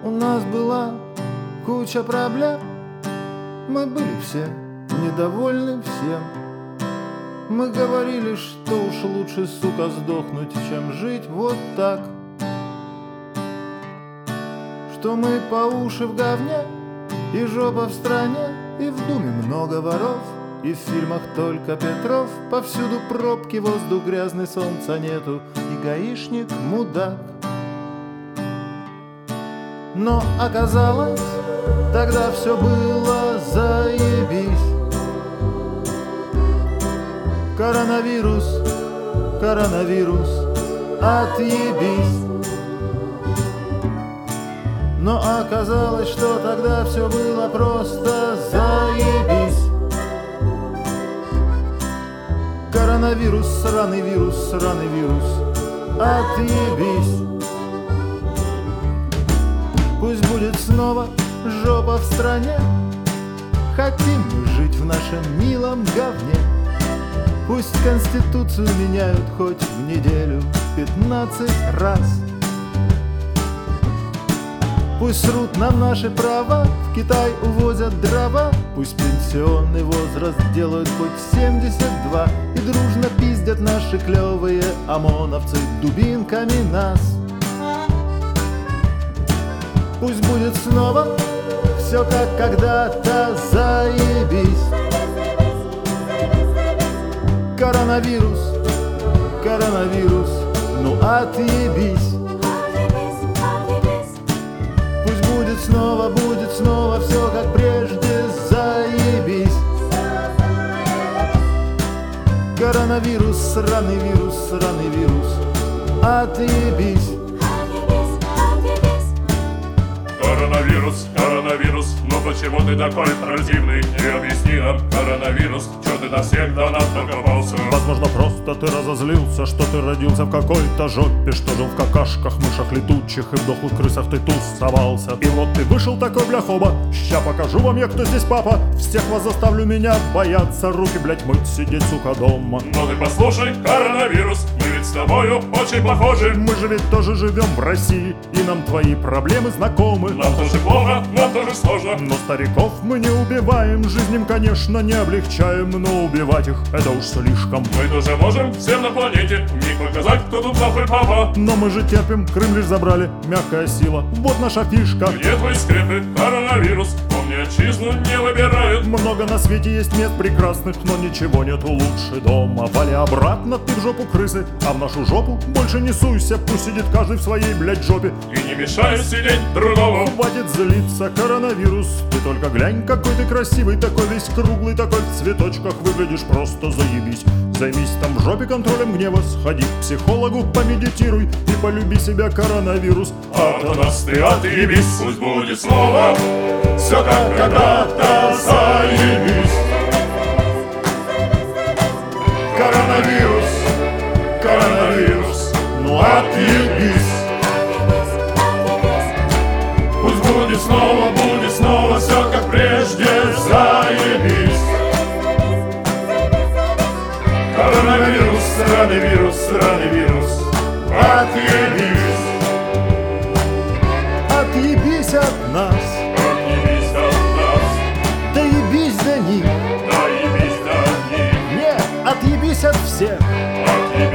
У нас была куча проблем, мы были все недовольны всем. Мы говорили, что уж лучше, сука, сдохнуть, чем жить вот так. Что мы по уши в говне, и жопа в стране, и в думе много воров, и в фильмах только Петров. Повсюду пробки, воздух грязный, солнца нету, и гаишник мудак. Но оказалось, тогда все было заебись. Коронавирус, коронавирус, отъебись. Но оказалось, что тогда все было просто заебись. Коронавирус, сраный вирус, отъебись. Пусть будет снова жопа в стране, хотим мы жить в нашем милом говне. Пусть Конституцию меняют хоть в неделю 15 раз. Пусть срут нам наши права, в Китай увозят дрова. Пусть пенсионный возраст делают хоть 72, и дружно пиздят наши клевые ОМОНовцы дубинками нас. Пусть будет снова все как когда-то, заебись. Коронавирус, коронавирус, ну отъебись. Пусть будет снова все как прежде, заебись. Коронавирус, сраный вирус, отъебись. Коронавирус, коронавирус, ну почему ты такой противный? Не объясни нам, коронавирус, чё ты на всех до нас докопался? Возможно, просто ты разозлился, что ты родился в какой-то жопе, что жил в какашках, мышах летучих и в дохлых крысах ты тусовался. И вот ты вышел такой, бляхоба, ща покажу вам я, кто здесь папа. Всех вас заставлю меня бояться, руки, блять, мыть, сидеть, сука, дома. Но ты послушай, коронавирус, мы ведь с тобою очень похожи. Мы же ведь тоже живем в России, и нам твои проблемы знакомы. Нам тоже плохо, нам тоже сложно. Но стариков мы не убиваем, жизнь им, конечно, не облегчаем, но убивать их — это уж слишком. Мы тоже можем всем на планете не показать, кто тут нахуй папа. Но мы же терпим, Крым лишь забрали, мягкая сила, вот наша фишка. Где твои скрепы, коронавирус? Помни, отчизну не выбирают. Много на свете есть мест прекрасных, но ничего нету лучше дома. Вали обратно ты в жопу крысы, а в нашу жопу больше не суйся. Пусть сидит каждый в своей, блядь, жопе, И не мешай сидеть другому. хватит злиться, коронавирус. Ты только глянь, какой ты красивый, такой весь круглый, такой в цветочках, выглядишь просто заебись. Займись там в жопе контролем гнева, сходи к психологу, помедитируй и полюби себя, коронавирус. От нас ты отъебись, пусть будет снова все как когда-то, заебись. Коронавирус, коронавирус, ну отъебись. Пусть будет снова все как прежде, заебись. Коронавирус, сраный вирус, отъебись. Отъебись от нас, Отъебись от нас, доебись до них. доебись до них. Не, отъебись от всех. Отъебись